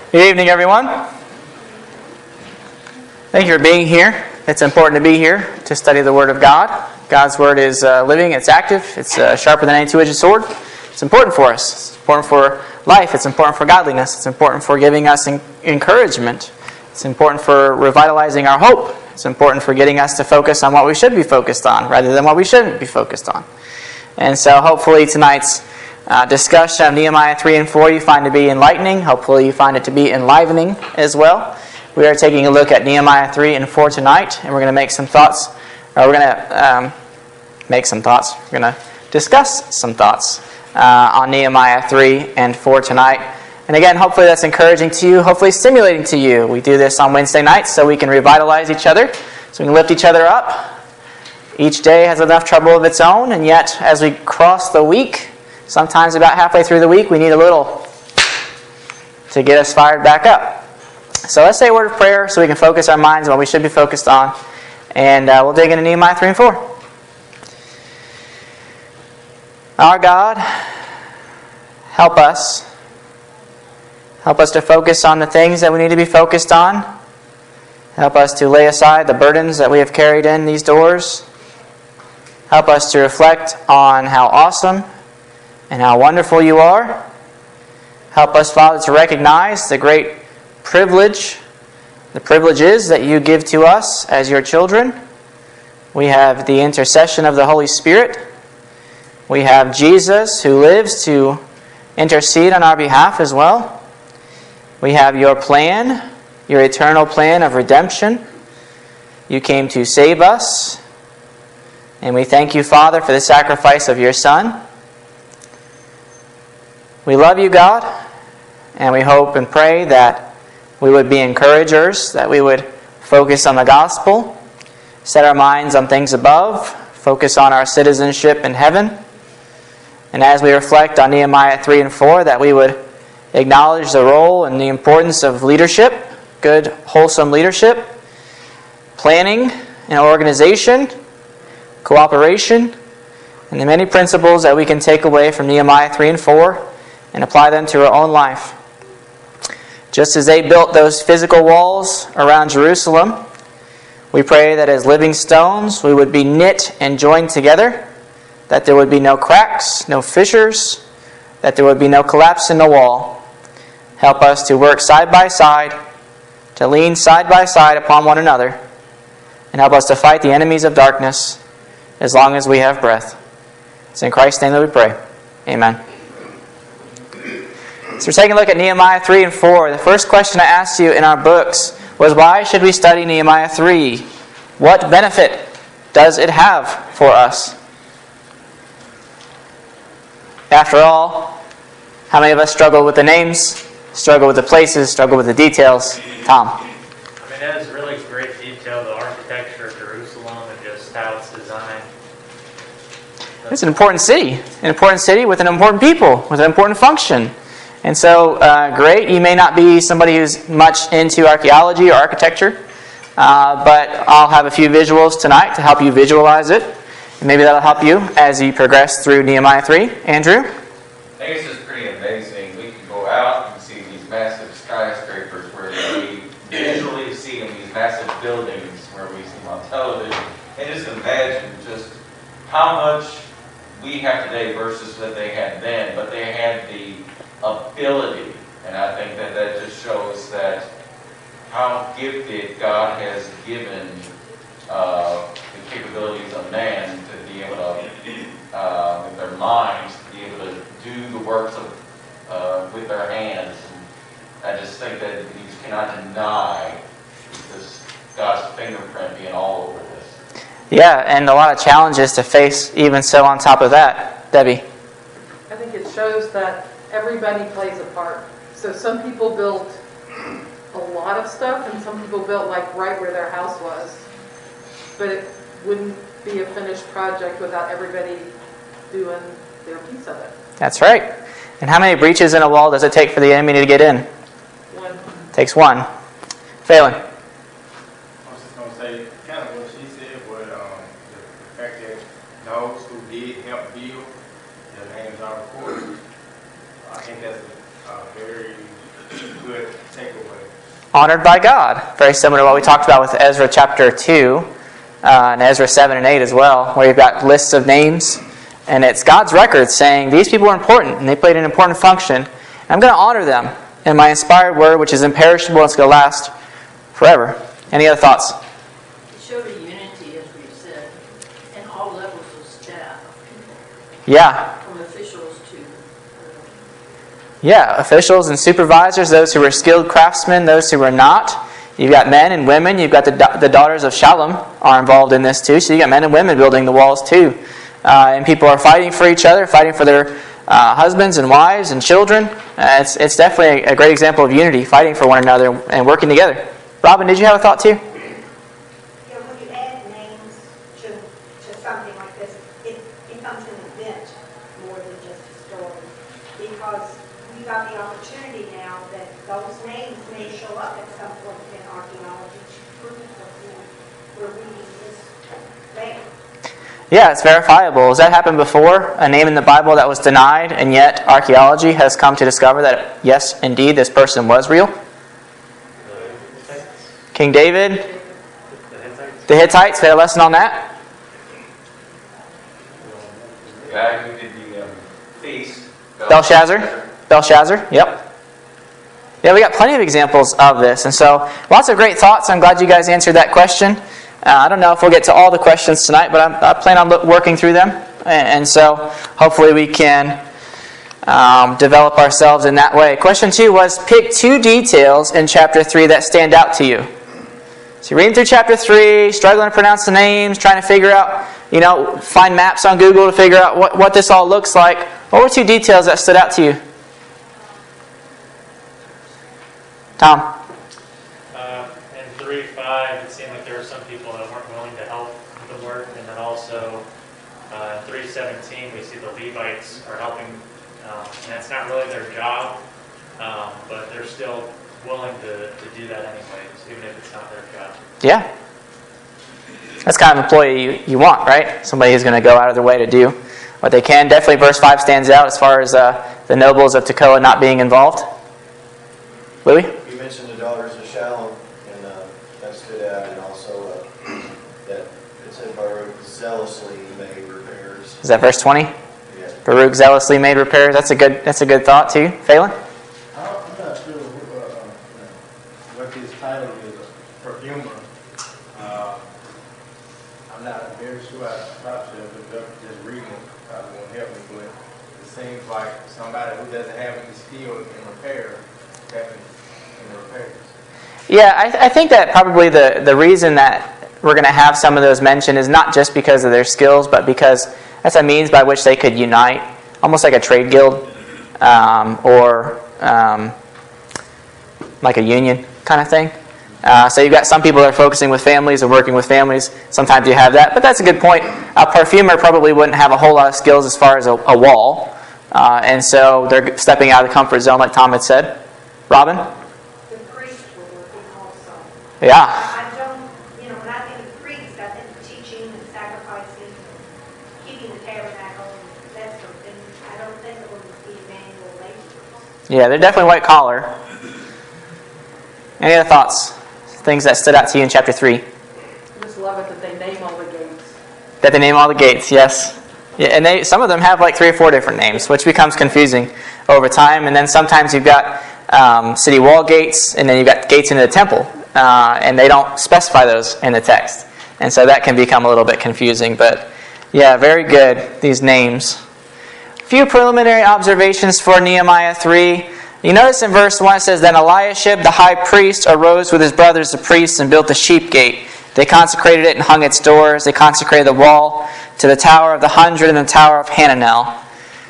Good evening, everyone. Thank you for being here. It's important to be here to study the Word of God. God's Word is living, it's active, it's sharper than any two-edged sword. It's important for us. It's important for life. It's important for godliness. It's important for giving us encouragement. It's important for revitalizing our hope. It's important for getting us to focus on what we should be focused on rather than what we shouldn't be focused on. And so hopefully tonight's discussion of Nehemiah 3 and 4 you find to be enlightening. Hopefully you find it to be enlivening as well. We are taking a look at Nehemiah 3 and 4 tonight, and we're going to make some thoughts. We're going to discuss some thoughts on Nehemiah 3 and 4 tonight. And again, hopefully that's encouraging to you, hopefully stimulating to you. We do this on Wednesday nights so we can revitalize each other, so we can lift each other up. Each day has enough trouble of its own, and yet as we cross the week, sometimes about halfway through the week, we need a little to get us fired back up. So let's say a word of prayer so we can focus our minds on what we should be focused on. And we'll dig into Nehemiah 3 and 4. Our God, help us. Help us to focus on the things that we need to be focused on. Help us to lay aside the burdens that we have carried in these doors. Help us to reflect on how awesome and how wonderful you are. Help us, Father, to recognize the great privileges that you give to us as your children. We have the intercession of the Holy Spirit. We have Jesus who lives to intercede on our behalf as well. We have your plan, your eternal plan of redemption. You came to save us. And we thank you, Father, for the sacrifice of your Son. We love you, God, and we hope and pray that we would be encouragers, that we would focus on the gospel, set our minds on things above, focus on our citizenship in heaven. And as we reflect on Nehemiah 3 and 4, that we would acknowledge the role and the importance of leadership, good, wholesome leadership, planning and organization, cooperation, and the many principles that we can take away from Nehemiah 3 and 4 and apply them to our own life. Just as they built those physical walls around Jerusalem, we pray that as living stones we would be knit and joined together, that there would be no cracks, no fissures, that there would be no collapse in the wall. Help us to work side by side, to lean side by side upon one another, and help us to fight the enemies of darkness as long as we have breath. It's in Christ's name that we pray. Amen. So we're taking a look at Nehemiah 3 and 4. The first question I asked you in our books was, why should we study Nehemiah 3? What benefit does it have for us? After all, how many of us struggle with the names, struggle with the places, struggle with the details? Tom? I mean, that is really great detail, the architecture of Jerusalem and just how it's designed. It's an important city with an important people, with an important function. And so, great, you may not be somebody who's much into archaeology or architecture, but I'll have a few visuals tonight to help you visualize it. And maybe that'll help you as you progress through Nehemiah 3. Andrew? I think it's just pretty amazing. We can go out and see these massive skyscrapers where we visually see them, these massive buildings where we see them on television, and just imagine just how much we have today versus what they had then. But they had the ability, and I think that just shows that how gifted God has given the capabilities of man to be able to, with their minds, to be able to do the works of with their hands. And I just think that you cannot deny this God's fingerprint being all over this. Yeah, and a lot of challenges to face even so on top of that. Debbie? I think it shows that everybody plays a part. So some people built a lot of stuff, and some people built like right where their house was. But it wouldn't be a finished project without everybody doing their piece of it. That's right. And how many breaches in a wall does it take for the enemy to get in? One. It takes one. Phelan? I was just going to say, kind of what she said, was the fact that those who did help build, their names are recorded. I think that's a very good take away? Honored by God. Very similar to what we talked about with Ezra chapter 2 and Ezra 7 and 8 as well, where you've got lists of names. And it's God's record saying these people are important and they played an important function. And I'm going to honor them in my inspired word, which is imperishable and it's going to last forever. Any other thoughts? It showed a unity, as we've said, in all levels of staff, of people, Yeah. from officials to Yeah, officials and supervisors, those who were skilled craftsmen, those who were not. You've got men and women. You've got the daughters of Shallum are involved in this too. So you've got men and women building the walls too. And people are fighting for each other, fighting for their husbands and wives and children. It's definitely a great example of unity, fighting for one another and working together. Robin, did you have a thought too? Yeah, when you add names to something like this, it becomes an event more than just a story. Because we got the opportunity now that those names may show up at some point in archaeology to prove that we're reading this thing. Yeah, it's verifiable. Has that happened before? A name in the Bible that was denied, and yet archaeology has come to discover that, yes, indeed, this person was real? King David, the Hittites, we had a lesson on that. The guy who did the feast. Belshazzar, yep. Yeah, we got plenty of examples of this. And so, lots of great thoughts. I'm glad you guys answered that question. I don't know if we'll get to all the questions tonight, but I plan on working through them. And so, hopefully we can develop ourselves in that way. Question 2 was, pick 2 details in chapter 3 that stand out to you. So you're reading through chapter 3, struggling to pronounce the names, trying to figure out, find maps on Google to figure out what this all looks like. What were 2 details that stood out to you? Tom? In 3:5, it seemed like there were some people that weren't willing to help with the work, and then also in 3:17, we see the Levites are helping, and it's not really their job, but they're still willing to do that anyways, even if it's not their job. Yeah. That's the kind of employee you want, right? Somebody who's going to go out of their way to do what they can. Definitely verse 5 stands out as far as the nobles of Tekoa not being involved. Louis? You mentioned the daughters of Shallum, and that stood out, and also that it said Baruch zealously made repairs. Is that verse 20? Yeah. Baruch zealously made repairs. That's a good thought too. Phelan? I'm not sure what his title is, perfumer. I'm not very sure I thought but just reading it probably won't help me, but it seems like somebody who doesn't have any skill in repair, having in repairs. Yeah, I think that probably the reason that we're going to have some of those mentioned is not just because of their skills, but because that's a means by which they could unite, almost like a trade guild or like a union kind of thing. So you've got some people that are focusing with families and working with families. Sometimes you have that, but that's a good point. A perfumer probably wouldn't have a whole lot of skills as far as a wall, and so they're stepping out of the comfort zone, like Tom had said. Robin? The priests were working also. Yeah. I don't, when I think of priests, I think of teaching and sacrificing, and keeping the tabernacle, and that sort of thing. I don't think it would be manual labor. Yeah, they're definitely white collar. Any other thoughts? Things that stood out to you in chapter 3? I just love it that they name all the gates. That they name all the gates, yes. Yeah, and some of them have like 3 or 4 different names, which becomes confusing over time. And then sometimes you've got city wall gates, and then you've got gates into the temple, and they don't specify those in the text. And so that can become a little bit confusing. But yeah, very good, these names. A few preliminary observations for Nehemiah 3. You notice in verse 1 it says, Then Eliashib the high priest arose with his brothers the priests and built the sheep gate. They consecrated it and hung its doors. They consecrated the wall to the Tower of the 100 and the Tower of Hananel.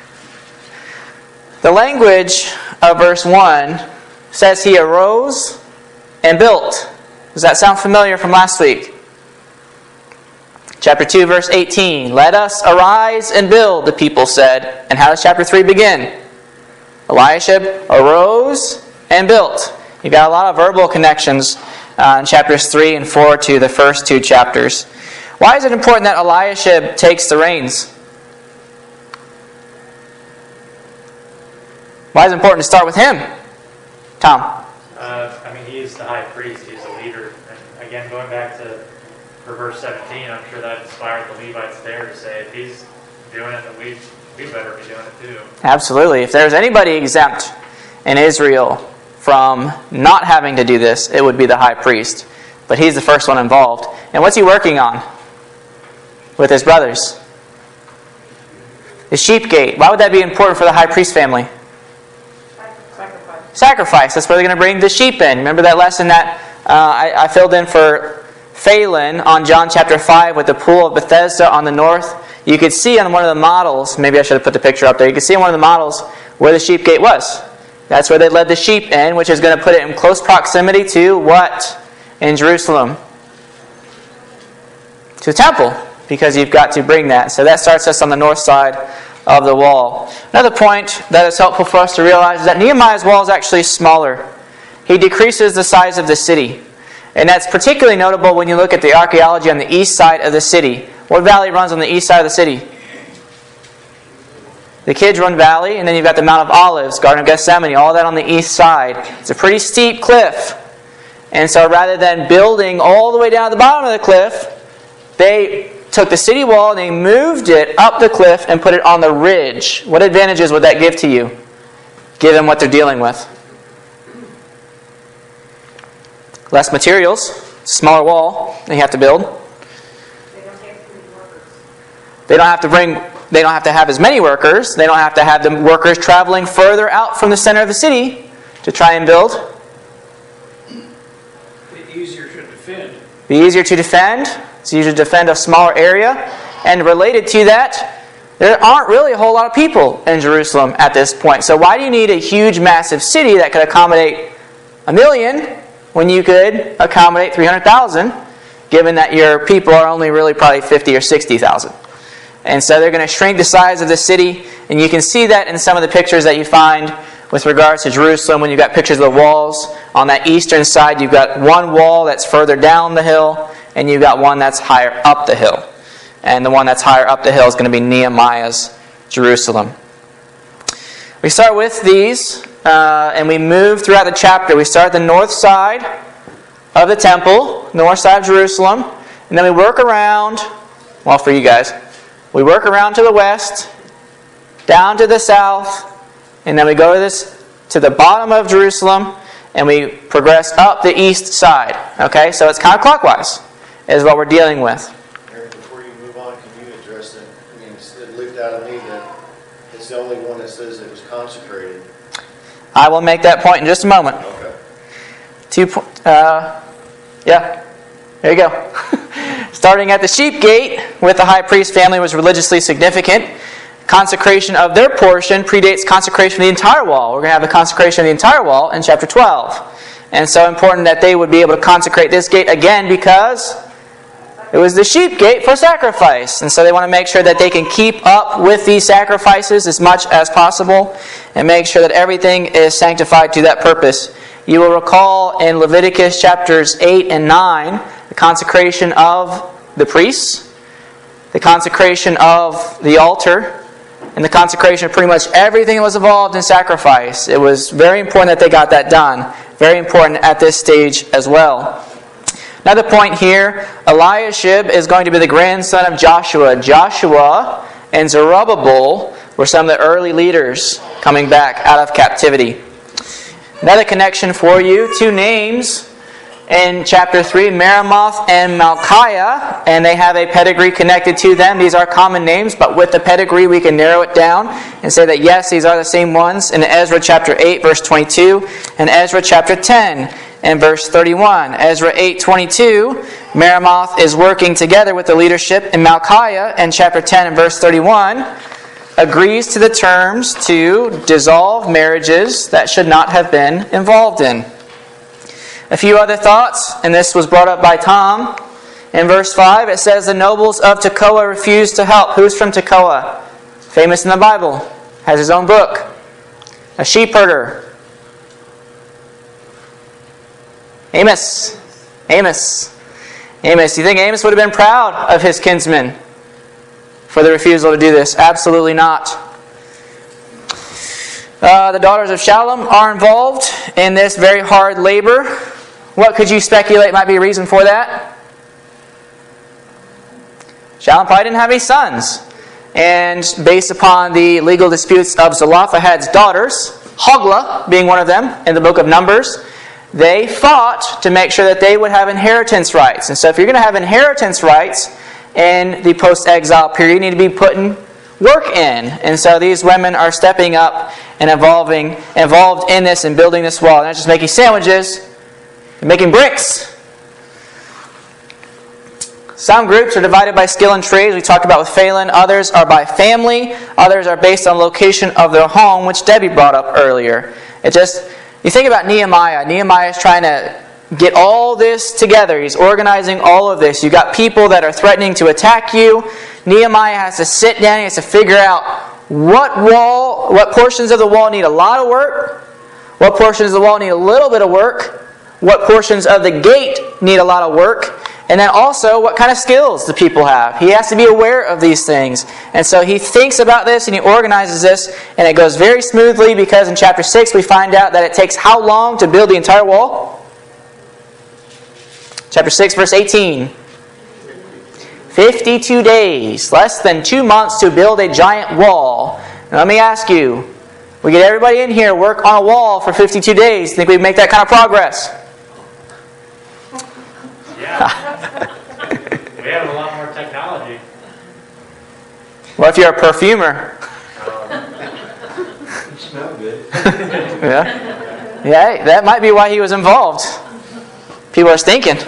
The language of verse 1 says he arose and built. Does that sound familiar from last week? Chapter 2, verse 18. Let us arise and build, the people said. And how does chapter 3 begin? Eliashib arose and built. You've got a lot of verbal connections in chapters 3 and 4 to the first 2 chapters. Why is it important that Eliashib takes the reins? Why is it important to start with him? Tom? I mean, he is the high priest. He's the leader. And again, going back to verse 17, I'm sure that inspired the Levites there to say, if he's doing it, then we better be doing it too. Absolutely. If there's anybody exempt in Israel from not having to do this, it would be the high priest. But he's the first one involved. And what's he working on with his brothers? The sheep gate. Why would that be important for the high priest family? Sacrifice. That's where they're going to bring the sheep in. Remember that lesson that I filled in for Phelan on John chapter 5 with the pool of Bethesda on the north? You could see on one of the models, maybe I should have put the picture up there, you could see on one of the models where the sheep gate was. That's where they led the sheep in, which is going to put it in close proximity to what in Jerusalem? To the temple, because you've got to bring that. So that starts us on the north side of the wall. Another point that is helpful for us to realize is that Nehemiah's wall is actually smaller. He decreases the size of the city. And that's particularly notable when you look at the archaeology on the east side of the city. What valley runs on the east side of the city? The Kidron Valley, and then you've got the Mount of Olives, Garden of Gethsemane, all that on the east side. It's a pretty steep cliff. And so rather than building all the way down to the bottom of the cliff, they took the city wall and they moved it up the cliff and put it on the ridge. What advantages would that give to you, given what they're dealing with? Less materials, smaller wall they have to build. They don't have too many workers. They don't have to have as many workers. They don't have to have the workers traveling further out from the center of the city to try and build. Be easier to defend. Be easier to defend. It's easier to defend a smaller area. And related to that, there aren't really a whole lot of people in Jerusalem at this point. So why do you need a huge, massive city that could accommodate 1 million when you could accommodate 300,000, given that your people are only really probably 50 or 60,000? And so they're going to shrink the size of the city. And you can see that in some of the pictures that you find with regards to Jerusalem. When you've got pictures of the walls on that eastern side, you've got one wall that's further down the hill, and you've got one that's higher up the hill. And the one that's higher up the hill is going to be Nehemiah's Jerusalem. We start with these, and we move throughout the chapter. We start at the north side of the temple, north side of Jerusalem, and then we work around, well, for you guys, we work around to the west, down to the south, and then we go to the bottom of Jerusalem, and we progress up the east side. Okay, so it's counterclockwise is what we're dealing with. Eric, before you move on, can you address it? I mean, it leaped out at me that it's the only one that says it was consecrated. I will make that point in just a moment. Okay. Yeah, there you go. Starting at the sheep gate with the high priest family was religiously significant. Consecration of their portion predates consecration of the entire wall. We're going to have the consecration of the entire wall in chapter 12. And so important that they would be able to consecrate this gate again because it was the sheep gate for sacrifice. And so they want to make sure that they can keep up with these sacrifices as much as possible and make sure that everything is sanctified to that purpose. You will recall in Leviticus chapters 8 and 9, the consecration of the priests, the consecration of the altar, and the consecration of pretty much everything that was involved in sacrifice. It was very important that they got that done. Very important at this stage as well. Another point here, Eliashib is going to be the grandson of Joshua. Joshua and Zerubbabel were some of the early leaders coming back out of captivity. Another connection for you, two names in chapter 3, Meremoth and Malchiah, and they have a pedigree connected to them. These are common names, but with the pedigree we can narrow it down and say that yes, these are the same ones in Ezra chapter 8, verse 22, and Ezra chapter 10 and verse 31. Ezra 8:22, Meremoth is working together with the leadership, and Malchiah in chapter 10 and verse 31 agrees to the terms to dissolve marriages that should not have been involved in. A few other thoughts, and this was brought up by Tom. In verse 5, it says, the nobles of Tekoa refused to help. Who's from Tekoa? Famous in the Bible. Has his own book. A sheep herder. Amos. Amos. Amos. Do you think Amos would have been proud of his kinsmen for the refusal to do this? Absolutely not. The daughters of Shallum are involved in this very hard labor. What could you speculate might be a reason for that? Shallum probably didn't have any sons. And based upon the legal disputes of Zelophehad's daughters, Hogla being one of them in the book of Numbers, they fought to make sure that they would have inheritance rights. And so if you're going to have inheritance rights in the post-exile period, you need to be putting work in. And so these women are stepping up and involved in this and building this wall. They're not just making sandwiches, they're making bricks. Some groups are divided by skill and trades, we talked about with Phelan. Others are by family. Others are based on location of their home, which Debbie brought up earlier. You think about Nehemiah. Nehemiah is trying to get all this together. He's organizing all of this. You've got people that are threatening to attack you. Nehemiah has to sit down. He has to figure out what portions of the wall need a lot of work, what portions of the wall need a little bit of work, what portions of the gate need a lot of work, and then also what kind of skills the people have. He has to be aware of these things. And so he thinks about this and he organizes this, and it goes very smoothly because in chapter 6 we find out that it takes how long to build the entire wall? Chapter 6 verse 18. 52 days, less than 2 months to build a giant wall. Now let me ask you, we get everybody in here, work on a wall for 52 days. Think we'd make that kind of progress? Yeah. We have a lot more technology. What if you're a perfumer? You smell good. Yeah. Yeah, hey, that might be why he was involved. People are stinking.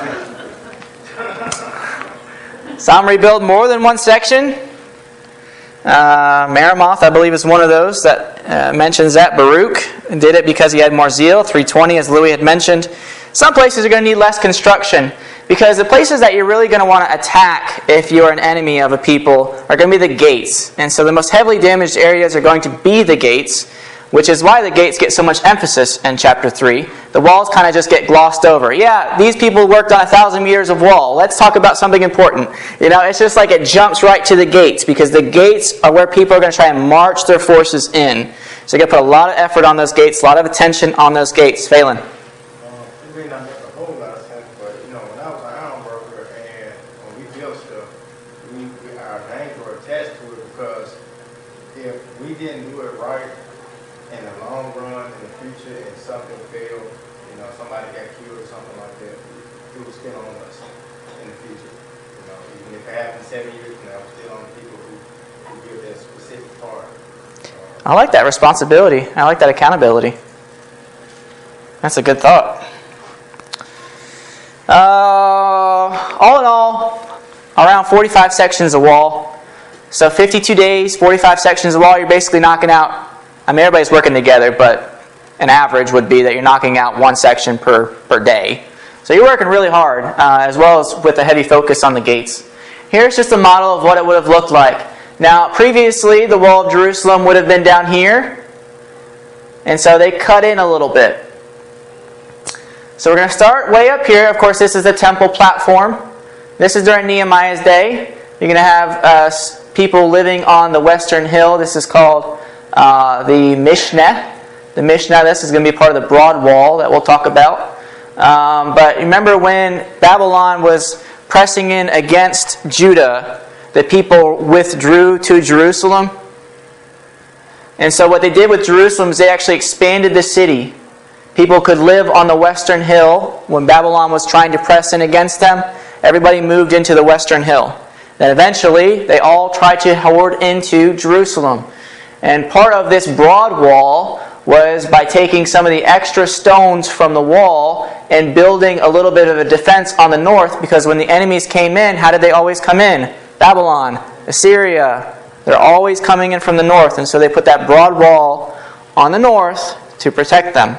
Some rebuild more than one section. Meremoth, I believe, is one of those that mentions that. Baruch did it because he had more zeal. 320, as Louis had mentioned. Some places are going to need less construction because the places that you're really going to want to attack if you're an enemy of a people are going to be the gates. And so the most heavily damaged areas are going to be the gates, which is why the gates get so much emphasis in chapter 3. The walls kind of just get glossed over. Yeah, these people worked on 1,000 years of wall. Let's talk about something important. It's just like it jumps right to the gates because the gates are where people are going to try and march their forces in. So you're going to put a lot of effort on those gates, a lot of attention on those gates. Phelan. It may not make a whole lot of sense, but when I was an iron worker and when we built stuff, our names were attached to it because if we didn't do it right in the long run, in the future, and something failed, somebody got killed or something like that, it was still on us in the future. Even if it happened 7 years from now, it was still on the people who built that specific part. I like that responsibility. I like that accountability. That's a good thought. All in all, around 45 sections of wall. So 52 days, 45 sections of wall, you're basically knocking out, everybody's working together, but an average would be that you're knocking out one section per day. So you're working really hard, as well as with a heavy focus on the gates. Here's just a model of what it would have looked like. Now, previously, the wall of Jerusalem would have been down here, and so they cut in a little bit. So we're going to start way up here. Of course, this is the temple platform. This is during Nehemiah's day. You're going to have people living on the western hill. This is called the Mishneh. The Mishneh, this is going to be part of the broad wall that we'll talk about. But remember when Babylon was pressing in against Judah, the people withdrew to Jerusalem. And so what they did with Jerusalem is they actually expanded the city. People could live on the western hill. When Babylon was trying to press in against them, everybody moved into the western hill. Then eventually, they all tried to hoard into Jerusalem. And part of this broad wall was by taking some of the extra stones from the wall and building a little bit of a defense on the north, because when the enemies came in, how did they always come in? Babylon, Assyria. They're always coming in from the north, and so they put that broad wall on the north to protect them.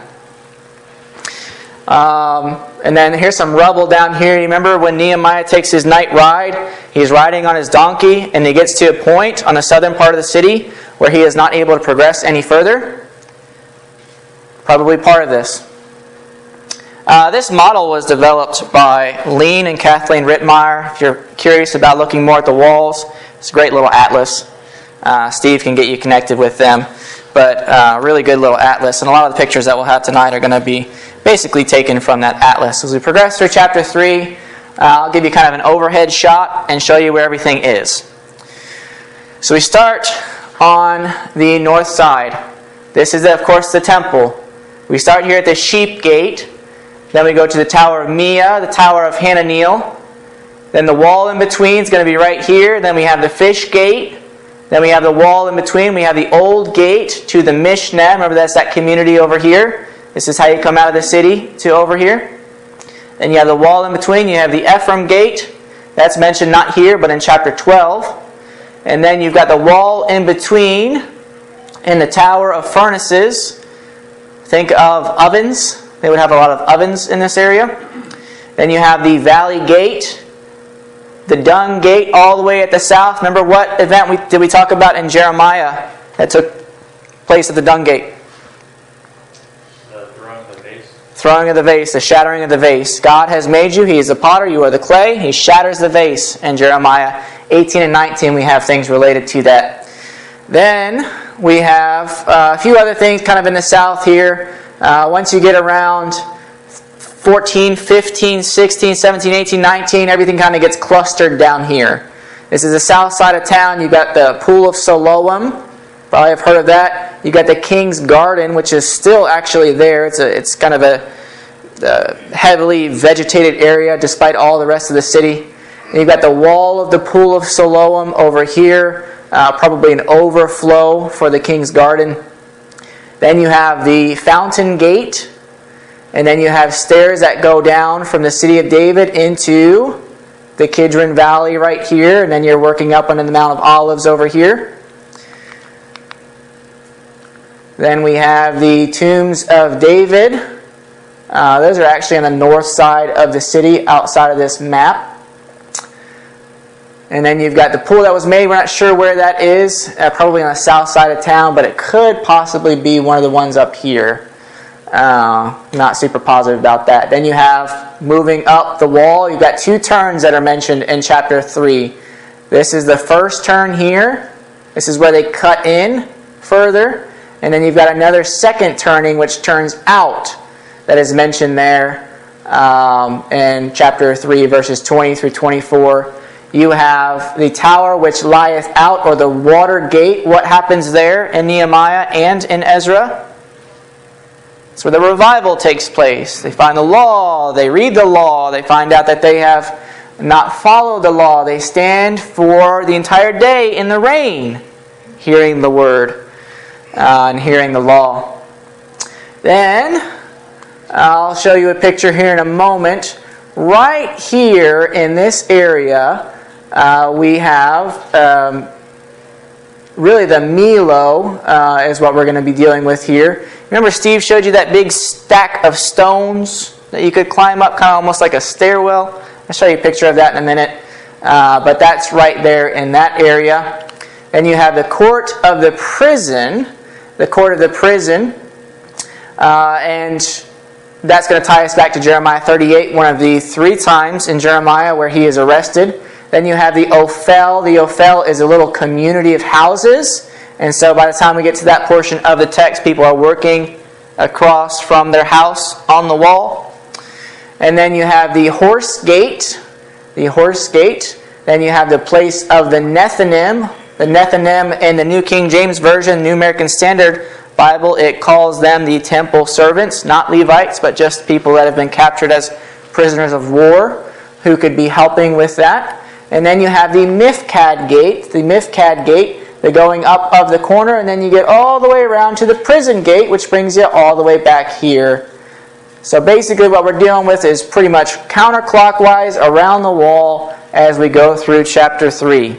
And then here's some rubble down here. You remember when Nehemiah takes his night ride? He's riding on his donkey, and he gets to a point on the southern part of the city where he is not able to progress any further. Probably part of this. This model was developed by Lean and Kathleen Rittmeyer. If you're curious about looking more at the walls, it's a great little atlas. Steve can get you connected with them. but really good little atlas. And a lot of the pictures that we'll have tonight are going to be basically taken from that atlas. As we progress through chapter 3, I'll give you kind of an overhead shot and show you where everything is. So we start on the north side. This is, of course, the temple. We start here at the sheep gate. Then we go to the Tower of Mia, the Tower of Hananeel. Then the wall in between is going to be right here. Then we have the fish gate. Then we have the wall in between. We have the old gate to the Mishneh. Remember, that's that community over here. This is how you come out of the city to over here. Then you have the wall in between. You have the Ephraim gate. That's mentioned not here, but in chapter 12. And then you've got the wall in between and the Tower of Furnaces. Think of ovens. They would have a lot of ovens in this area. Then you have the Valley Gate. The Dung Gate all the way at the south. Remember what event did we talk about in Jeremiah that took place at the Dung Gate? The throwing of the vase. Throwing of the vase, the shattering of the vase. God has made you. He is the potter. You are the clay. He shatters the vase. In Jeremiah 18 and 19 we have things related to that. Then we have a few other things kind of in the south here. Once you get around 14, 15, 16, 17, 18, 19, everything kind of gets clustered down here. This is the south side of town. You've got the Pool of Siloam. Probably have heard of that. You've got the King's Garden, which is still actually there. It's kind of a heavily vegetated area despite all the rest of the city. And you've got the wall of the Pool of Siloam over here. Probably an overflow for the King's Garden. Then you have the Fountain Gate. And then you have stairs that go down from the city of David into the Kidron Valley right here. And then you're working up onto the Mount of Olives over here. Then we have the tombs of David. Those are actually on the north side of the city, outside of this map. And then you've got the pool that was made. We're not sure where that is. Probably on the south side of town, but it could possibly be one of the ones up here. Not super positive about that. Then you have, moving up the wall, you've got two turns that are mentioned in chapter 3. This is the first turn here. This is where they cut in further. And then you've got another second turning which turns out that is mentioned there in chapter 3, verses 20 through 24. You have the tower which lieth out, or the water gate. What happens there in Nehemiah and in Ezra? It's where the revival takes place. They find the law, they read the law, they find out that they have not followed the law. They stand for the entire day in the rain, hearing the word and hearing the law. Then, I'll show you a picture here in a moment. Right here in this area, we have really the Milo is what we're going to be dealing with here. Remember Steve showed you that big stack of stones that you could climb up, kind of almost like a stairwell? I'll show you a picture of that in a minute. But that's right there in that area. Then you have the court of the prison. The court of the prison. And that's going to tie us back to Jeremiah 38, one of the 3 times in Jeremiah where he is arrested. Then you have the Ophel. The Ophel is a little community of houses. And so by the time we get to that portion of the text, people are working across from their house on the wall. And then you have the horse gate. The horse gate. Then you have the place of the Nethinim. The Nethinim in the New King James Version, New American Standard Bible, it calls them the temple servants, not Levites, but just people that have been captured as prisoners of war who could be helping with that. And then you have the Mifkad gate. The Mifkad gate, the going up of the corner, and then you get all the way around to the prison gate, which brings you all the way back here. So basically what we're dealing with is pretty much counterclockwise around the wall as we go through chapter 3.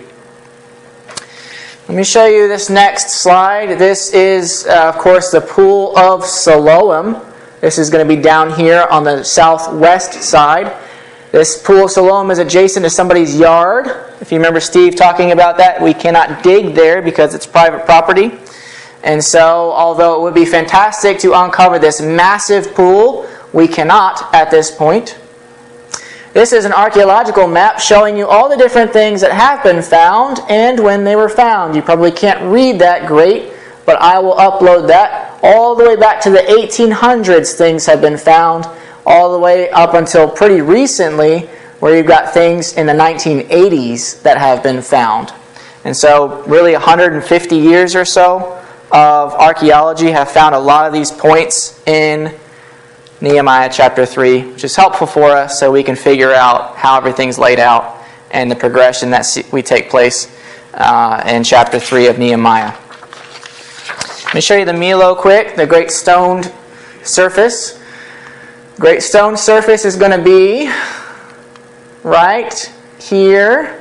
Let me show you this next slide. This is, of course, the Pool of Siloam. This is going to be down here on the southwest side. This Pool of Siloam is adjacent to somebody's yard. If you remember Steve talking about that, we cannot dig there because it's private property. And so, although it would be fantastic to uncover this massive pool, we cannot at this point. This is an archaeological map showing you all the different things that have been found and when they were found. You probably can't read that great, but I will upload that all the way back to the 1800s. Things have been found all the way up until pretty recently, where you've got things in the 1980s that have been found. And so really 150 years or so of archaeology have found a lot of these points in Nehemiah chapter 3, which is helpful for us so we can figure out how everything's laid out and the progression that we take place in chapter 3 of Nehemiah. Let me show you the Milo quick, the great stoned surface. Great stone surface is going to be right here.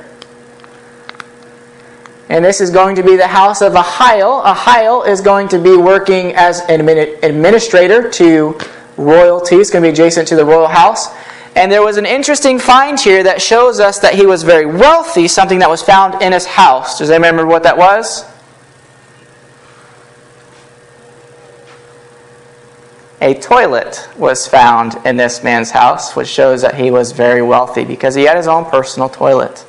And this is going to be the house of Ahiel. Ahiel is going to be working as an administrator to royalty. It's going to be adjacent to the royal house. And there was an interesting find here that shows us that he was very wealthy, something that was found in his house. Does anyone remember what that was? A toilet was found in this man's house, which shows that he was very wealthy because he had his own personal toilet.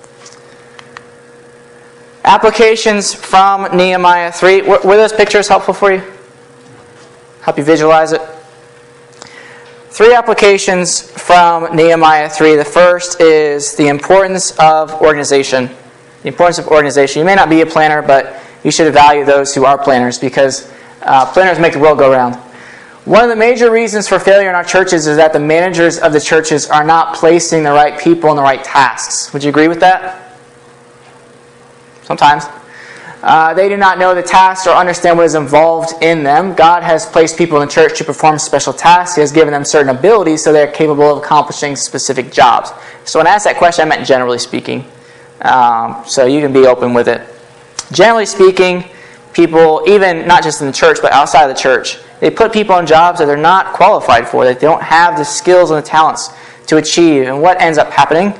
Applications from Nehemiah 3. Were those pictures helpful for you? Help you visualize it? 3 applications from Nehemiah 3. The first is the importance of organization. The importance of organization. You may not be a planner, but you should value those who are planners because planners make the world go round. One of the major reasons for failure in our churches is that the managers of the churches are not placing the right people in the right tasks. Would you agree with that? Sometimes. They do not know the tasks or understand what is involved in them. God has placed people in the church to perform special tasks. He has given them certain abilities so they're capable of accomplishing specific jobs. So when I asked that question, I meant generally speaking. So you can be open with it. Generally speaking, people, even not just in the church, but outside of the church, they put people in jobs that they're not qualified for, that they don't have the skills and the talents to achieve. And what ends up happening?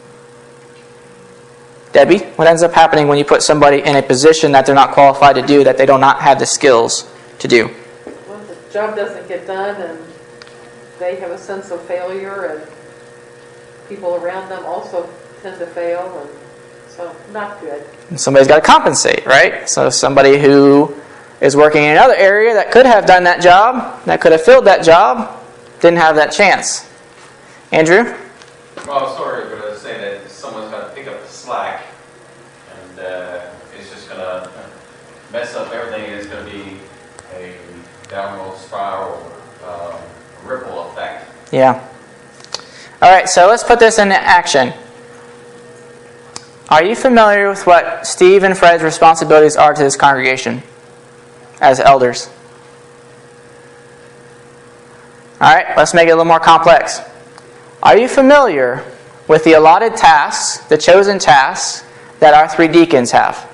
Debbie, what ends up happening when you put somebody in a position that they're not qualified to do, that they do not have the skills to do? Well, the job doesn't get done and they have a sense of failure and people around them also tend to fail, and so not good. And somebody's got to compensate, right? So somebody who is working in another area that could have done that job, that could have filled that job, didn't have that chance. Andrew? Well, I'm sorry, but I was saying that someone's going to pick up the slack, and it's just going to mess up everything. It's going to be a downward spiral or ripple effect. Yeah. All right, so let's put this into action. Are you familiar with what Steve and Fred's responsibilities are to this congregation as elders? All right, let's make it a little more complex. Are you familiar with the allotted tasks, the chosen tasks, that our 3 deacons have?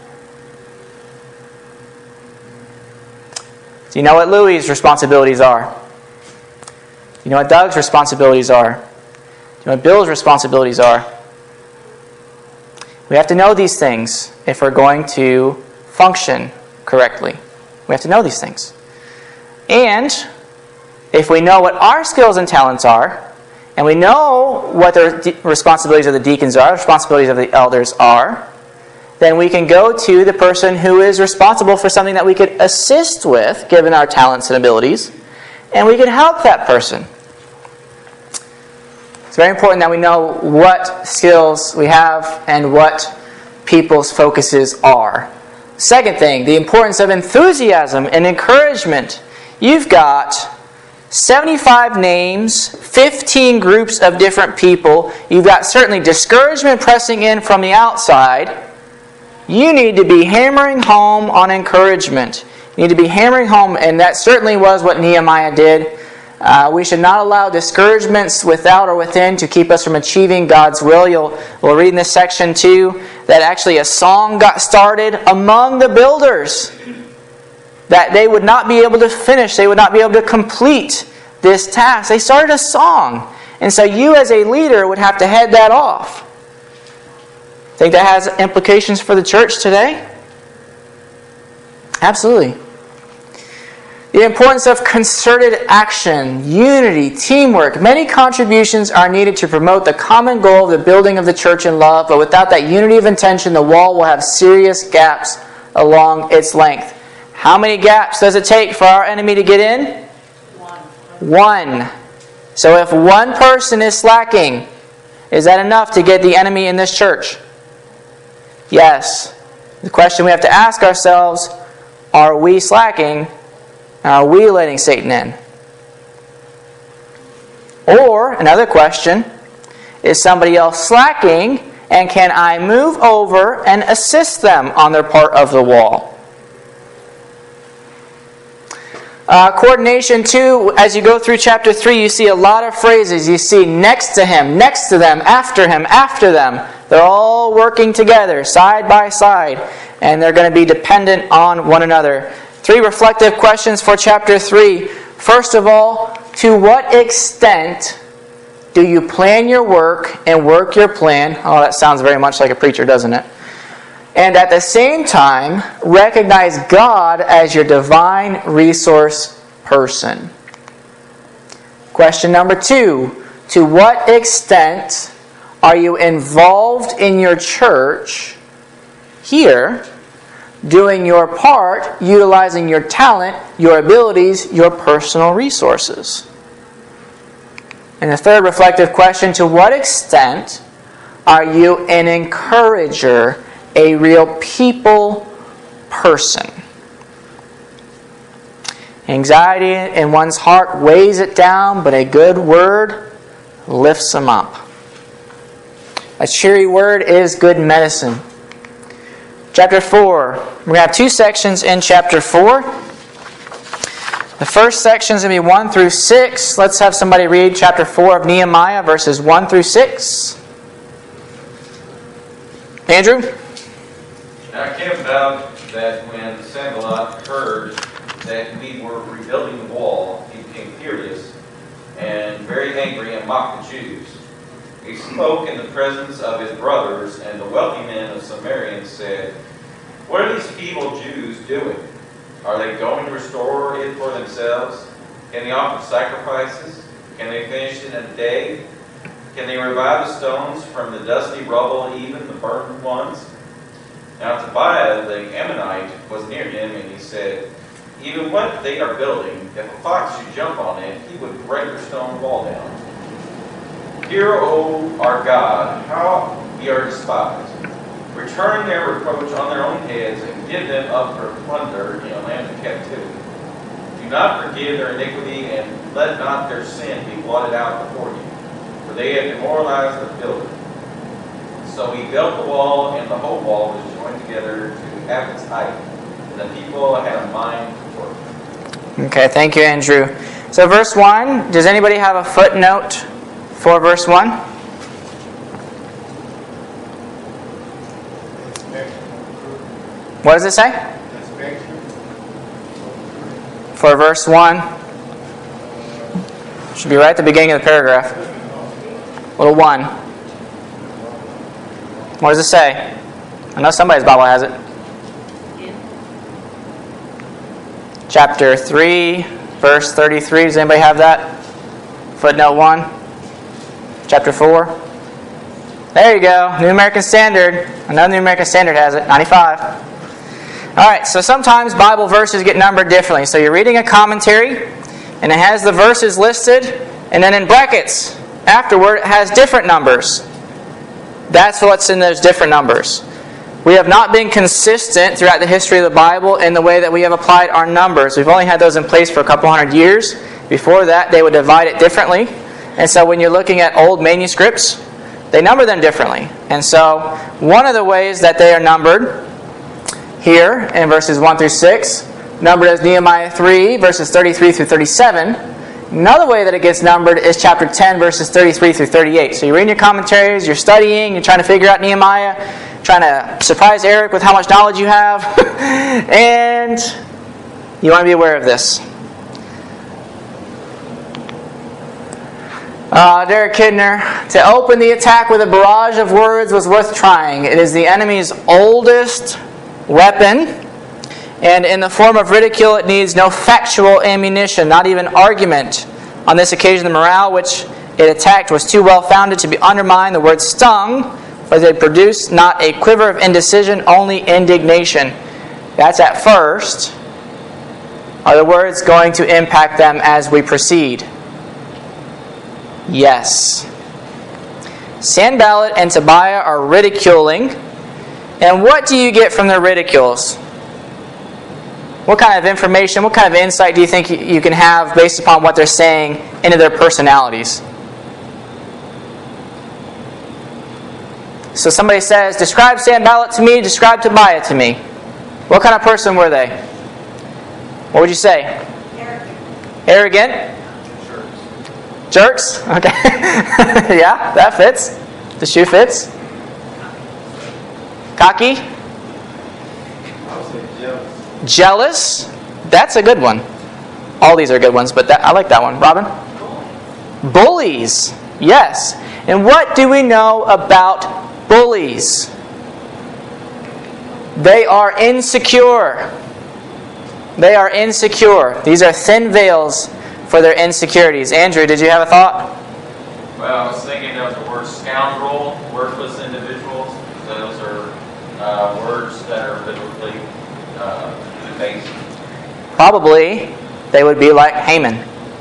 Do you know what Louie's responsibilities are? Do you know what Doug's responsibilities are? Do you know what Bill's responsibilities are? We have to know these things if we're going to function correctly. We have to know these things. And if we know what our skills and talents are, and we know what the responsibilities of the deacons are, responsibilities of the elders are, then we can go to the person who is responsible for something that we could assist with, given our talents and abilities, and we can help that person. It's very important that we know what skills we have and what people's focuses are. Second thing, the importance of enthusiasm and encouragement. You've got 75 names, 15 groups of different people. You've got certainly discouragement pressing in from the outside. You need to be hammering home on encouragement. You need to be hammering home, and that certainly was what Nehemiah did. We should not allow discouragements without or within to keep us from achieving God's will. We'll read in this section too that actually a song got started among the builders that they would not be able to finish, they would not be able to complete this task. They started a song. And so you as a leader would have to head that off. Think that has implications for the church today? Absolutely. The importance of concerted action, unity, teamwork. Many contributions are needed to promote the common goal of the building of the church in love, but without that unity of intention, the wall will have serious gaps along its length. How many gaps does it take for our enemy to get in? One. So if one person is slacking, is that enough to get the enemy in this church? Yes. The question we have to ask ourselves, are we slacking? Are we letting Satan in? Or, another question, is somebody else slacking, and can I move over and assist them on their part of the wall? Coordination 2, as you go through chapter 3, you see a lot of phrases. You see next to him, next to them, after him, after them. They're all working together, side by side, and they're going to be dependent on one another. 3 reflective questions for chapter 3. First of all, to what extent do you plan your work and work your plan? Oh, that sounds very much like a preacher, doesn't it? And at the same time, recognize God as your divine resource person. Question number 2. To what extent are you involved in your church here, doing your part, utilizing your talent, your abilities, your personal resources? And the 3rd reflective question, to what extent are you an encourager, a real people person? Anxiety in one's heart weighs it down, but a good word lifts them up. A cheery word is good medicine. Chapter 4. We're going to have 2 sections in chapter 4. The first section is going to be 1 through 6. Let's have somebody read chapter 4 of Nehemiah, verses 1 through 6. Andrew? Now it came about that when Sanballat heard that we were rebuilding the wall, he became furious and very angry and mocked the Jews. He spoke in the presence of his brothers, and the wealthy men of Samaria and said, "What are these feeble Jews doing? Are they going to restore it for themselves? Can they offer sacrifices? Can they finish it in a day? Can they revive the stones from the dusty rubble, even the burned ones?" Now Tobiah the Ammonite was near him, and he said, "Even what they are building, if a fox should jump on it, he would break their stone wall down. Hear, O our God, how we are despised. Return their reproach on their own heads, and give them up for plunder in a land of captivity. Do not forgive their iniquity, and let not their sin be blotted out before you, for they have demoralized the builder." So he built the wall, and the whole wall was joined together to half its height, and the people had a mind to work. Okay, thank you, Andrew. So verse 1, does anybody have a footnote for verse 1? What does it say? For verse 1. Should be right at the beginning of the paragraph. Little 1. What does it say? I know somebody's Bible has it. Chapter 3, verse 33. Does anybody have that? Footnote 1. Chapter 4. There you go. New American Standard. I know New American Standard has it. 95. Alright, so sometimes Bible verses get numbered differently. So you're reading a commentary, and it has the verses listed, and then in brackets afterward it has different numbers. That's what's in those different numbers. We have not been consistent throughout the history of the Bible in the way that we have applied our numbers. We've only had those in place for a couple hundred years. Before that, they would divide it differently. And so when you're looking at old manuscripts, they number them differently. And so one of the ways that they are numbered here in verses 1 through 6, numbered as Nehemiah 3, verses 33 through 37. Another way that it gets numbered is chapter 10, verses 33 through 38. So you're reading your commentaries, you're studying, you're trying to figure out Nehemiah, trying to surprise Eric with how much knowledge you have, and you want to be aware of this. Derek Kidner, to open the attack with a barrage of words was worth trying. It is the enemy's oldest weapon, and in the form of ridicule it needs no factual ammunition, not even argument. On this occasion, the morale which it attacked was too well founded to be undermined. The word stung, but they produced not a quiver of indecision, only indignation. That's at first. Are the words going to impact them as we proceed? Yes. Sanballat and Tobiah are ridiculing. And what do you get from their ridicules? What kind of information, what kind of insight do you think you can have based upon what they're saying into their personalities? So somebody says, describe Sanballat to me, describe Tobiah to me. What kind of person were they? What would you say? Arrogant? Jerks? Okay. Yeah, that fits. The shoe fits. Cocky? I would say jealous. Jealous? That's a good one. All these are good ones, but I like that one. Robin? Bullies. Yes. And what do we know about bullies? They are insecure. They are insecure. These are thin veils for their insecurities. Andrew, did you have a thought? Well, I was thinking of the word scoundrel, worthless individuals. Those are words that are biblically based. Probably they would be like Haman.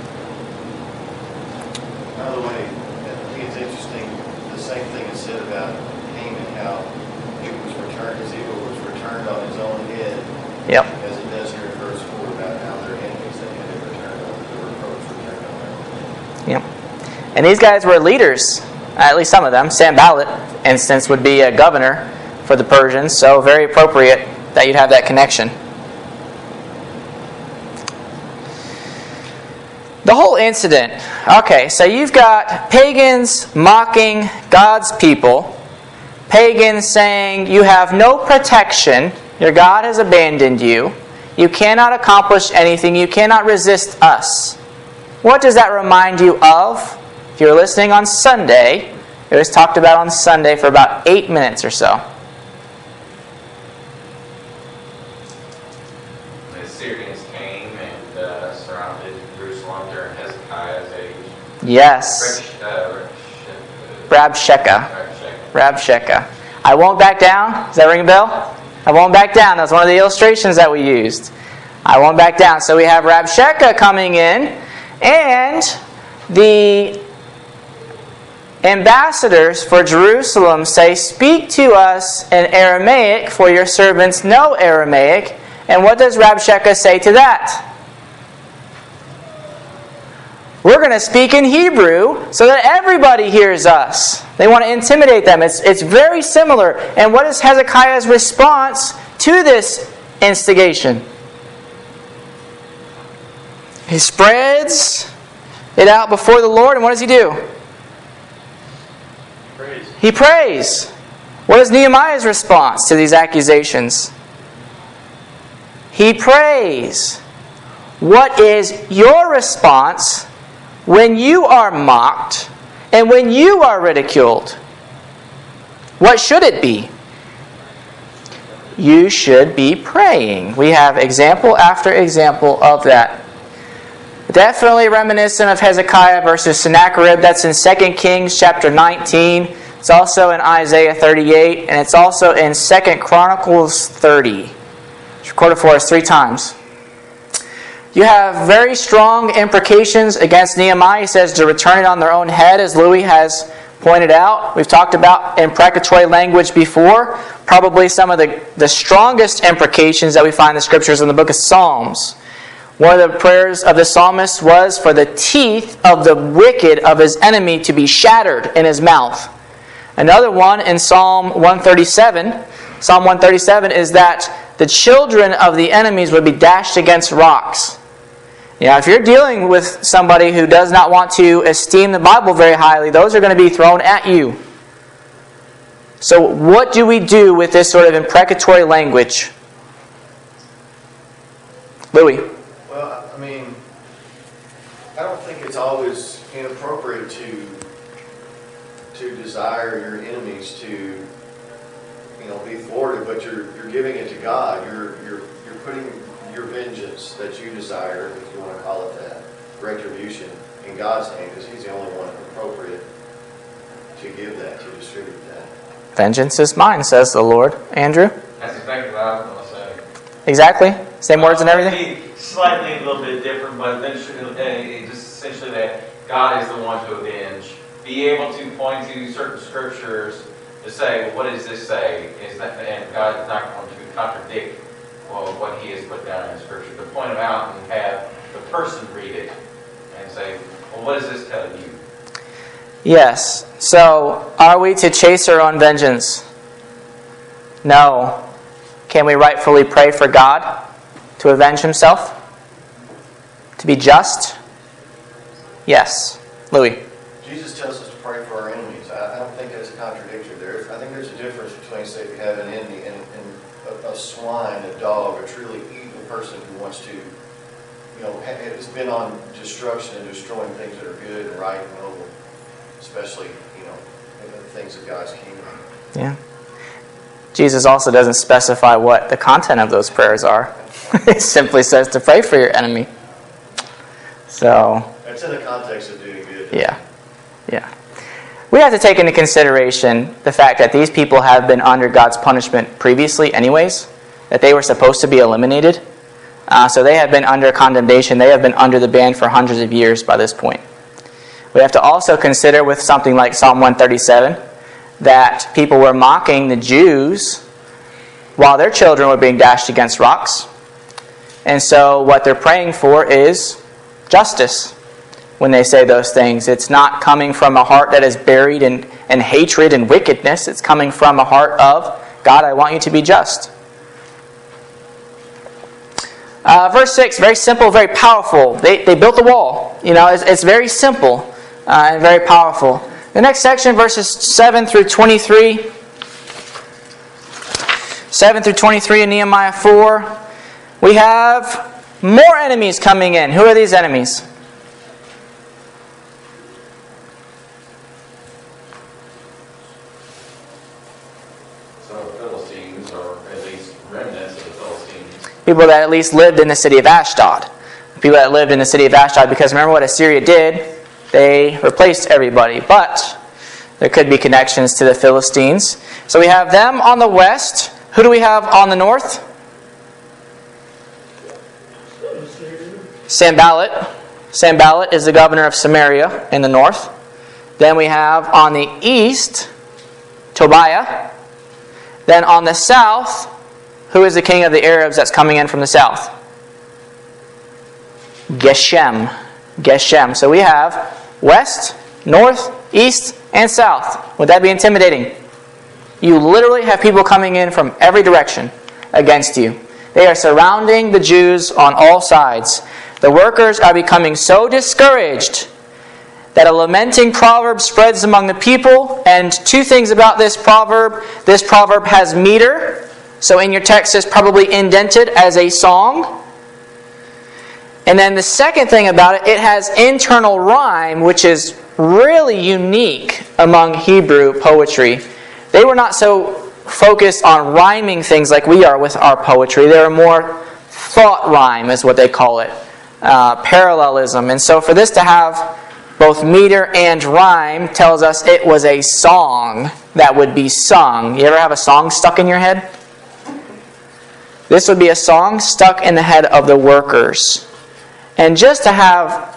By the way, I think it's interesting, the same thing is said about Haman, how it was returned, his evil was returned on his own head. Yep. As it does here in verse 4 about how their enemies, they had it returned on, the reproach returned on their own head. Yep. And these guys were leaders, at least some of them. Sanballat, for instance, would be a governor for the Persians, so very appropriate that you'd have that connection. The whole incident. Okay, so you've got pagans mocking God's people. Pagans saying, you have no protection. Your God has abandoned you. You cannot accomplish anything. You cannot resist us. What does that remind you of? If you're listening on Sunday, it was talked about on Sunday for about 8 minutes or so. The Assyrians came and surrounded Jerusalem during Hezekiah's age. Yes. Rabshakeh. I won't back down. Does that ring a bell? I won't back down. That's one of the illustrations that we used. I won't back down. So we have Rabshakeh coming in, and the ambassadors for Jerusalem say, speak to us in Aramaic, for your servants know Aramaic. And what does Rabshakeh say to that? We're going to speak in Hebrew so that everybody hears us. They want to intimidate them. It's very similar. And what is Hezekiah's response to this instigation? He spreads it out before the Lord, and what does he do? Praise. He prays. What is Nehemiah's response to these accusations? He prays. What is your response when you are mocked and when you are ridiculed? What should it be? You should be praying. We have example after example of that. Definitely reminiscent of Hezekiah versus Sennacherib. That's in 2 Kings chapter 19. It's also in Isaiah 38. And it's also in 2 Chronicles 30. It's recorded for us 3 times. You have very strong imprecations against Nehemiah. He says to return it on their own head, as Louis has pointed out. We've talked about imprecatory language before. Probably some of the strongest imprecations that we find in the Scriptures in the book of Psalms. One of the prayers of the psalmist was for the teeth of the wicked of his enemy to be shattered in his mouth. Another one in Psalm 137. Psalm 137 is that the children of the enemies would be dashed against rocks. Yeah, if you're dealing with somebody who does not want to esteem the Bible very highly, those are going to be thrown at you. So what do we do with this sort of imprecatory language? Louis? Well, I mean, I don't think it's always inappropriate to desire your enemies to, be thwarted, but you're giving it to God. You're putting your vengeance that you desire, if you want to call it that, retribution, in God's hand, because He's the only one appropriate to give that, to distribute that. Vengeance is mine, says the Lord. Andrew? That's exactly what I was going to say. Exactly? Same words and everything? slightly a little bit different, but eventually, just essentially that God is the one to avenge. Be able to point to certain scriptures to say, well, what does this say? And God is not going to contradict what He has put down in Scripture. To point them out and have the person read it and say, well, what does this tell you? Yes. So, are we to chase our own vengeance? No. Can we rightfully pray for God to avenge Himself? To be just? Yes. Louis. Jesus tells us to pray for our enemies. I don't think there's a contradiction there. I think there's a difference between, say, if you have an enemy and a swine, a dog, a truly evil person who wants to, has been on destruction and destroying things that are good and right and noble, especially, in the things of God's kingdom. Yeah. Jesus also doesn't specify what the content of those prayers are. It simply says to pray for your enemy. So, it's in the context of doing good. yeah. We have to take into consideration the fact that these people have been under God's punishment previously anyways, that they were supposed to be eliminated. So they have been under condemnation. They have been under the ban for hundreds of years by this point. We have to also consider with something like Psalm 137 that people were mocking the Jews while their children were being dashed against rocks. And so what they're praying for is justice when they say those things. It's not coming from a heart that is buried in hatred and wickedness. It's coming from a heart of, God, I want you to be just. Verse 6, very simple, very powerful. They built the wall. It's very simple and very powerful. The next section, verses 7 through 23. 7 through 23 in Nehemiah 4. We have more enemies coming in. Who are these enemies? People that at least lived in the city of Ashdod. People that lived in the city of Ashdod, because remember what Assyria did? They replaced everybody. But there could be connections to the Philistines. So we have them on the west. Who do we have on the north? Sanballat. Sanballat is the governor of Samaria in the north. Then we have on the east, Tobiah. Then on the south, who is the king of the Arabs that's coming in from the south? Geshem. Geshem. So we have west, north, east, and south. Would that be intimidating? You literally have people coming in from every direction against you. They are surrounding the Jews on all sides. The workers are becoming so discouraged that a lamenting proverb spreads among the people. And two things about this proverb. This proverb has meter. So in your text it's probably indented as a song. And then the second thing about it, it has internal rhyme, which is really unique among Hebrew poetry. They were not so focused on rhyming things like we are with our poetry. They were more thought rhyme is what they call it. Parallelism. And so for this to have both meter and rhyme tells us it was a song that would be sung. You ever have a song stuck in your head? This would be a song stuck in the head of the workers. And just to have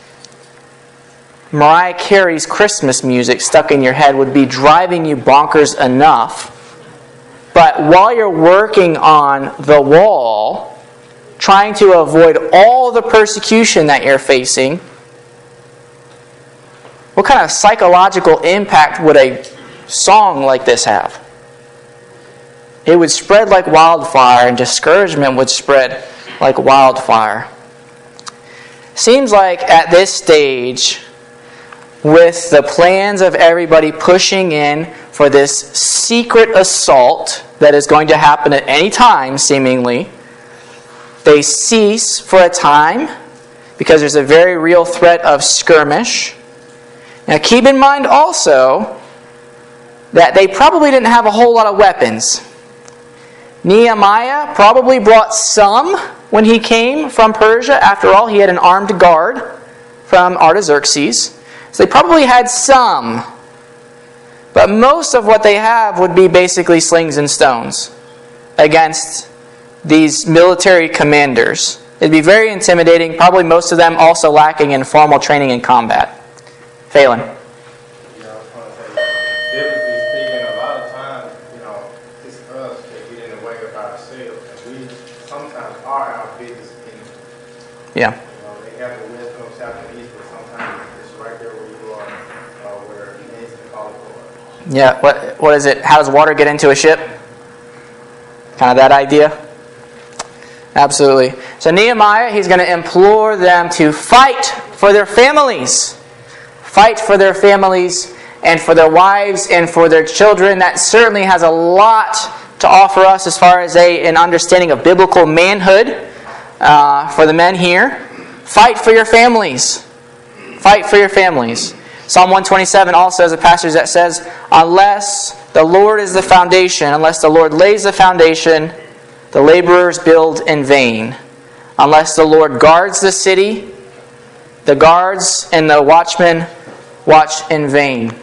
Mariah Carey's Christmas music stuck in your head would be driving you bonkers enough. But while you're working on the wall, trying to avoid all the persecution that you're facing, what kind of psychological impact would a song like this have? It would spread like wildfire, and discouragement would spread like wildfire. Seems like at this stage, with the plans of everybody pushing in for this secret assault that is going to happen at any time, seemingly, they cease for a time because there's a very real threat of skirmish. Now keep in mind also that they probably didn't have a whole lot of weapons. Nehemiah probably brought some when he came from Persia. After all, he had an armed guard from Artaxerxes. So they probably had some. But most of what they have would be basically slings and stones against these military commanders It'd be very intimidating, probably most of them also lacking in formal training in combat. Phelan. Yeah, I was going to say, biblically speaking, a lot of times, it's us that get in the way of ourselves. And we sometimes are our biggest enemy. Yeah. They have the wisdom of south and east, but sometimes it's right there where you are, where it needs to call it for. Yeah, what is it? How does water get into a ship? Kind of that idea? Absolutely. So Nehemiah, he's going to implore them to fight for their families. Fight for their families and for their wives and for their children. That certainly has a lot to offer us as far as an understanding of biblical manhood for the men here. Fight for your families. Fight for your families. Psalm 127 also has a passage that says, unless the Lord is the foundation, unless the Lord lays the foundation, the laborers build in vain. Unless the Lord guards the city, the guards and the watchmen watch in vain.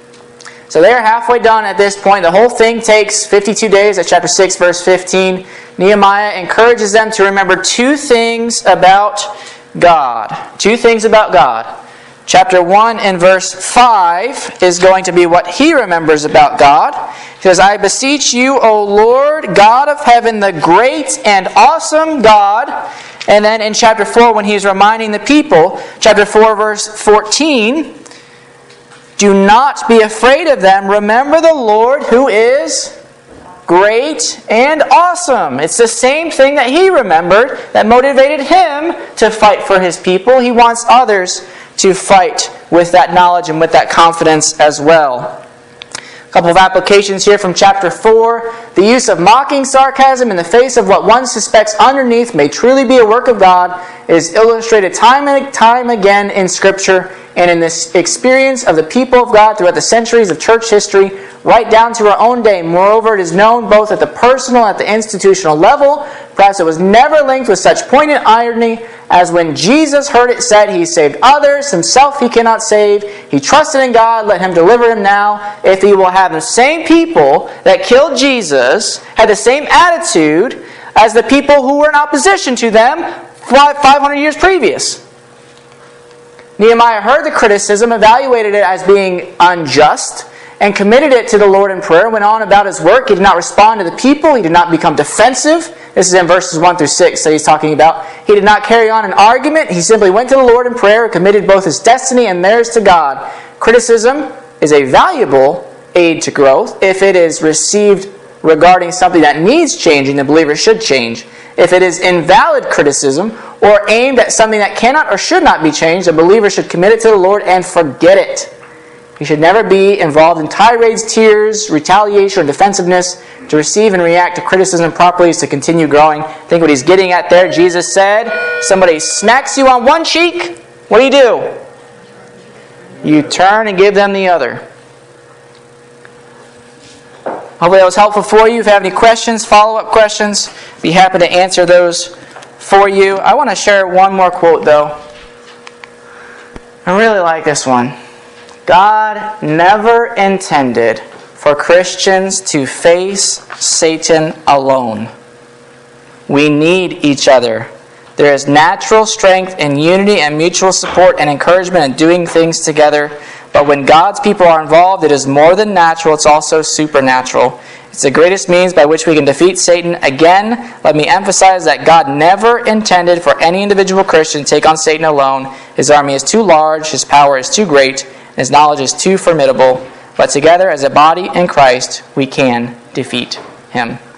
So they are halfway done at this point. The whole thing takes 52 days. That's chapter 6, verse 15. Nehemiah encourages them to remember two things about God. Two things about God. Chapter 1 and verse 5 is going to be what he remembers about God. He says, I beseech you, O Lord, God of heaven, the great and awesome God. And then in chapter 4, when he's reminding the people, chapter 4, verse 14, do not be afraid of them. Remember the Lord who is great and awesome. It's the same thing that he remembered that motivated him to fight for his people. He wants others to fight with that knowledge and with that confidence as well. A couple of applications here from chapter 4. The use of mocking sarcasm in the face of what one suspects underneath may truly be a work of God is illustrated time and time again in Scripture and in this experience of the people of God throughout the centuries of church history, right down to our own day. Moreover, it is known both at the personal and at the institutional level. Perhaps it was never linked with such poignant irony as when Jesus heard it said, He saved others, Himself He cannot save. He trusted in God, let Him deliver him now. If He will have the same people that killed Jesus, had the same attitude as the people who were in opposition to them 500 years previous. Nehemiah heard the criticism, evaluated it as being unjust, and committed it to the Lord in prayer, went on about his work. He did not respond to the people. He did not become defensive. This is in verses 1 through 6 that he's talking about. He did not carry on an argument. He simply went to the Lord in prayer and committed both his destiny and theirs to God. Criticism is a valuable aid to growth if it is received regarding something that needs changing. The believer should change. If it is invalid criticism or aimed at something that cannot or should not be changed, the believer should commit it to the Lord and forget it. He should never be involved in tirades, tears, retaliation, or defensiveness. To receive and react to criticism properly is to continue growing. I think what he's getting at there, Jesus said, somebody smacks you on one cheek, what do? You turn and give them the other. Hopefully that was helpful for you. If you have any questions, follow-up questions, be happy to answer those for you. I want to share one more quote, though. I really like this one. God never intended for Christians to face Satan alone. We need each other. There is natural strength in unity and mutual support and encouragement in doing things together. But when God's people are involved, it is more than natural, it's also supernatural. It's the greatest means by which we can defeat Satan. Again, let me emphasize that God never intended for any individual Christian to take on Satan alone. His army is too large, his power is too great, and his knowledge is too formidable. But together, as a body in Christ, we can defeat him.